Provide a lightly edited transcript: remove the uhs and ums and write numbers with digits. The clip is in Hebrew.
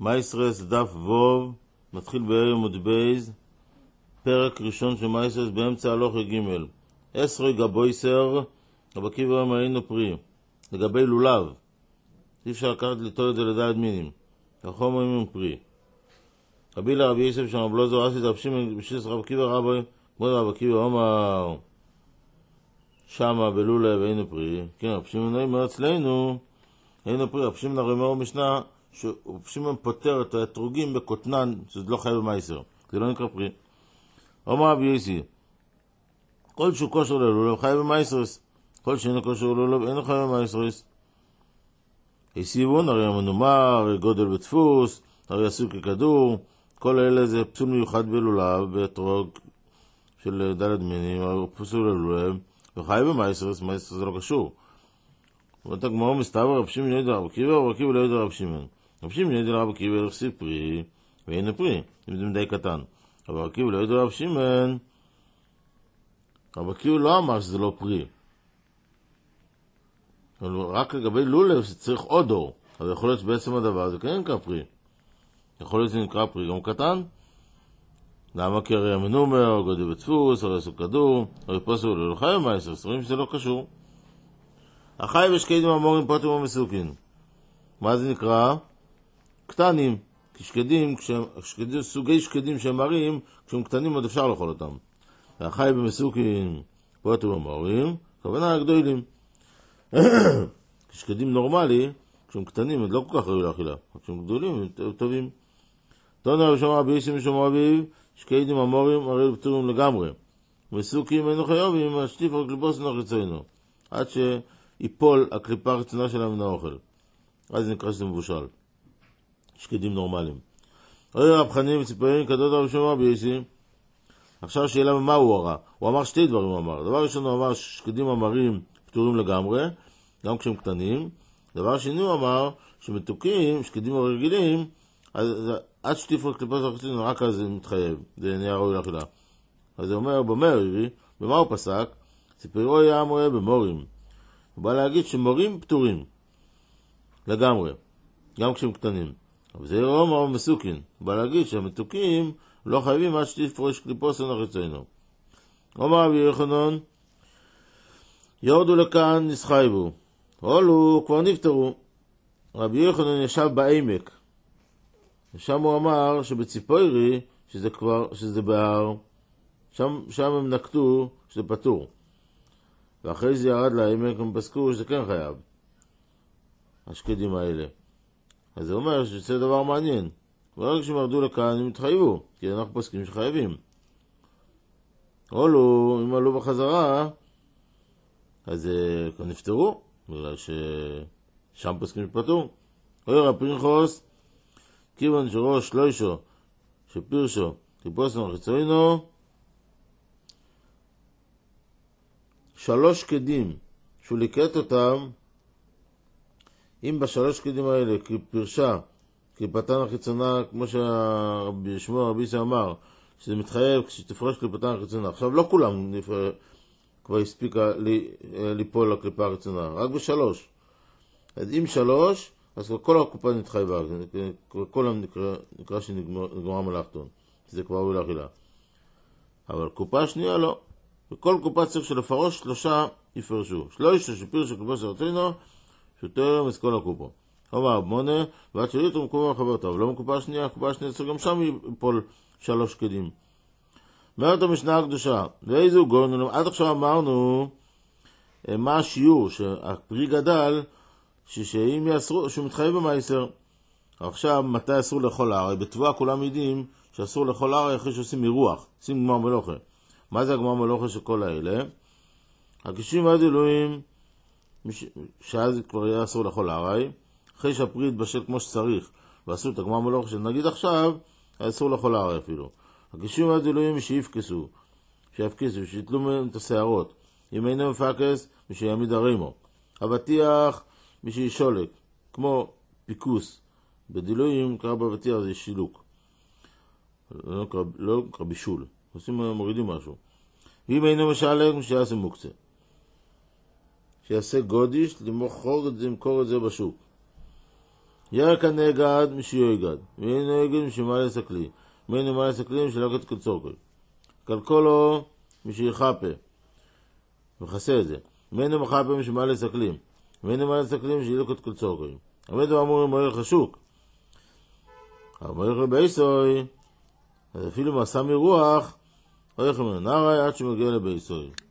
מייסרס דף ווב, מתחיל בעמוד בייז, פרק ראשון של מייסרס באמצע הלוך ג' עשרה גבויסר, רבי עקיבא אומר היינו פרי, לגבי לולב, אי אפשר לקחת לטול את זה לדעת מינים, החומר עם פרי. רבי לרבי יוסף שם רב לוזר עשית רב שמעון בשיס רבי עקיבא רבי, כמו רבי עקיבא אומר שמה בלולב היינו פרי, כן רבי שמעון אומר אצלנו היינו פרי, רבי שמעון הרי אומר משנה שרבי שמעון פותר את האתרוגים בקוטנן, שזה לא חייב במייסר, זה לא נקרא פרי. אומר רבי יוסי, כל שהוא כושר ללולב חייב במייסרס, כל שאינו כושר ללולב אינו חייב במייסרס. היסיבון, הרי המנומר, גודל ודפוס, הרי עשוי ככדור, כל אלה זה פסול מיוחד בלולב, באתרוג של דלת מינים, הוא פסול ללולב, וחייב במייסרס, מייסרס זה לא קשור. ואתה גמור מסתבר, רב שמעון ידע רב עקיבא, רב עקיבא לא ידע רב שמעון. רב שמעון ידע רב עקיבא יחסי פרי, ואין פרי, זה די קטן. רב עקיבא לא ידע רב שמעון, רב עקיבא לא אמר שזה לא פרי. אבל רק לגבי לולב שצריך עוד אור, אז יכול להיות שבעצם הדבר זה כן נקרא פרי. יכול להיות שזה נקרא פרי גם קטן. למה? כי הרי המנומר, גודל ודפוס, הרי עשו כדור, הרי פוסו לא חייב במייסר, סורים שזה לא קשור. החי ושקדים המורים פוטים ומסוכין. מה זה נקרא? קטנים. כי שקדים, סוגי שקדים שהם מרים, כשהם קטנים עוד אפשר לאכול אותם. והחי במסוכין פוטים ומורים, כוונה הגדולים. שקדים נורמלי, כשהם קטנים עוד לא כל כך ראוי לאכילה. כשהם גדולים הם טובים. תונה רבי שמעון רבי יוסי משום רביב, שקדים המורים הרי פטורים לגמרי. מסוכים אינו חייבים, השטיף הקליפוס אינו חיצונו. עד שיפול הקליפה החיצונה שלהם מן האוכל. אז נקרא שזה מבושל. שקדים נורמליים. הרי רב חנין וציפורים כדות רבי שמעון רבי יוסי. עכשיו שאלה מה הוא הרע. הוא אמר שתי דברים הוא אמר. דבר ראשון הוא אמר שקדים המרים פטורים לגמרי, גם כשהם קטנים. דבר שני הוא אמר שמתוקים, שקדים הרגילים, עד שטיפו קליפות החיצוניות, רק אז זה מתחייב, זה נהיה ראוי לאכילה. אז זה אומר, במה הוא פסק? ציפורו היה אמורה במורים. הוא בא להגיד שמורים פטורים לגמרי, גם כשהם קטנים. אבל זה אומר מסוכין. הוא בא להגיד שהמתוקים לא חייבים עד שטיפו קליפות החיצוניות. אומר רבי יוחנן, יורדו לכאן נסחייבו, הולו כבר נפטרו. רבי יוחנן ישב בעמק, ושם הוא אמר שבציפורי, שזה בהר, שם הם נקטו שזה פטור. ואחרי זה ירד לעמק הם פסקו שזה כן חייב, השקדים האלה. אז זה אומר שזה דבר מעניין. ורק כשהם ירדו לכאן הם התחייבו, כי אנחנו פסקים שחייבים. הולו, אם עלו בחזרה, אז כאן נפטרו, בגלל ששם פסקים שפטור. אוי רב פרינחוס, כיוון שראש לא אישו, שפירשו, טיפוסנו חיצוינו, 3 שקדים, שהוא ליקט אותם, אם ב3 שקדים האלה, כי פירשה, קליפתן החיצונה, כמו ששמואל רבי יוסי אמר, שזה מתחייב כשתפרש קליפתן החיצונה. עכשיו לא כולם כבר הספיקה ליפול לקליפה החיצונה, רק ב3. אז אם 3, אז כל הקופה נתחייבה, כל נקרא שנגמרה מלאכתון, זה כבר ראוי לאכילה. אבל קופה שנייה לא. וכל קופה צריך שלפרוש 3 יפרשו. 3 שפירשו קליפה של רצינו, שטרם את כל הקופה. אומר מונה, ועד שליטו מקופה לחבר טוב. לא מקופה שנייה, קופה שנייה צריך גם שם יפול 3 שקדים. אומרת המשנה הקדושה, ואיזו גורנו, עד עכשיו אמרנו מה השיעור שהפרי גדל, שאם יאסרו, שהוא מתחייב במייסר. עכשיו, מתי אסור לאכול הרי? בתבואה כולם יודעים שאסור לאכול הרי אחרי שעושים מרוח, עושים גמר מלוכה. מה זה הגמר מלוכה של כל האלה? הקישים עד אלוהים, שאז כבר יהיה אסור לאכול הרי, אחרי שהפרי יתבשל כמו שצריך, ועשו את הגמר מלוכה שנגיד עכשיו, אסור לאכול הרי אפילו. הקישים עד אלוהים שיפקסו, שיתלו מהם את השערות. אם אינו מפקס, שיעמיד הרימו. הבטיח, מי שישולק, כמו פיקוס, בדילויים קרא בבטיח זה שילוק, לא קרא בישול, מורידים משהו. ואם אינו משלק, שיעשה מוקצה, שיעשה גודיש, למכור את זה בשוק. ירק הנגד משיו יגד, ואין נגד משמעלה סקלי, ואין נמעלה סקלים שלקת קצורקוי. קלקולו משיחפה, וחסה את זה. ואין נמחפה משמעלה סקלים, ואין נמעלה סקלים שלקת קצורקוי. עמד ואמור מויך השוק. אבל מויך לבייסוי, אז אפילו מעשה מרוח, הולך ממנו נערי עד שמגיע לבייסוי.